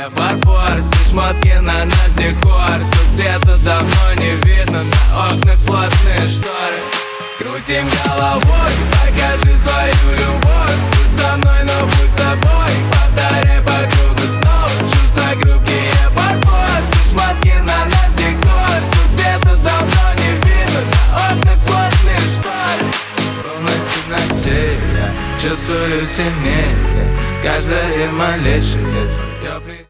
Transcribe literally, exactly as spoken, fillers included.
фарфор, все шмотки на нас декор. Тут света давно не видно, на окнах плотные шторы. Крутим головой, покажи свою любовь. Будь со мной, но будь собой. Повторяй по кругу снова. Чувства хрупкие фарфор, все шмотки на нас декор. Тут света давно не видно, на окнах плотные шторы. В полной темноте я чувствую сильнее каждое малейшее твое